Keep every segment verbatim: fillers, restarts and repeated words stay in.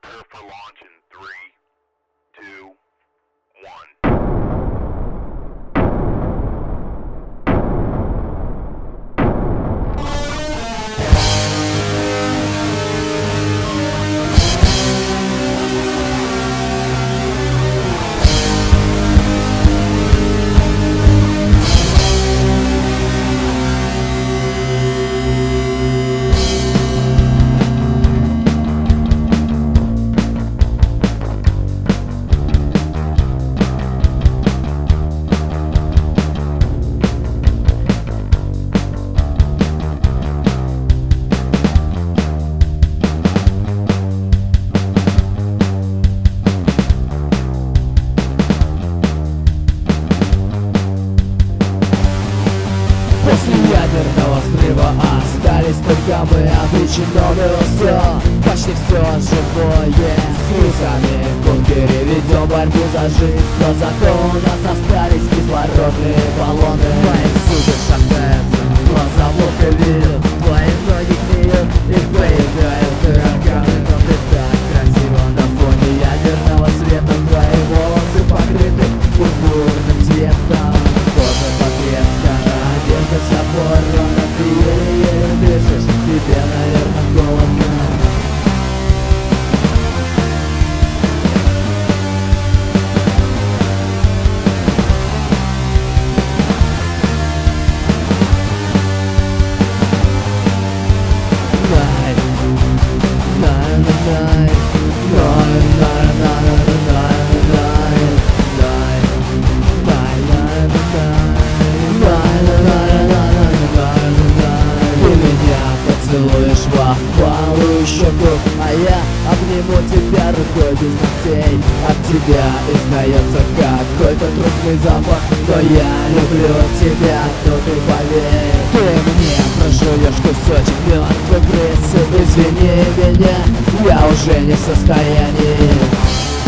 Prepare for launch in three, two, one. После ядерного взрыва остались только мы, обреченные все, почти все живое. С весами в бункере ведем борьбу за жизнь, но зато у нас остались кислородные баллоны. Мои зубы шатаются, глаза плохо видят, твои ноги гниют и поедают тараканы. Но ты так красиво на фоне ядерного света, твои волосы покрыты пурпурным цветом. Кожа потрескана, одежда вся порвана, ты еле-еле дышишь, тебе, наверное, холодно. Целуешь во впалую щеку, а я обниму тебя рукой без ногтей. От тебя издается какой-то трупный запах, но я люблю тебя, но ты поверь. Ты мне прожуешь кусочек мертвой крысы, извини меня, я уже не в состоянии.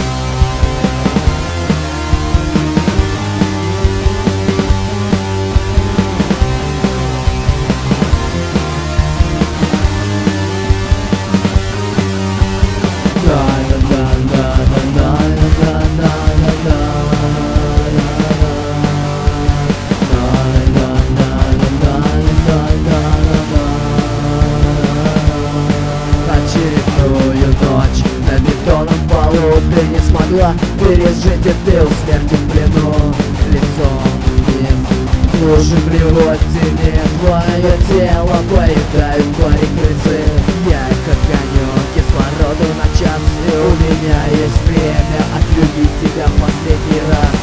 Ты не смогла пережить эту смерть в плену. Лицом вниз лужи в револьвере, твое тело поедают твои крысы. Я как конек кислороду на час, и у меня есть время отлюбить тебя в последний раз.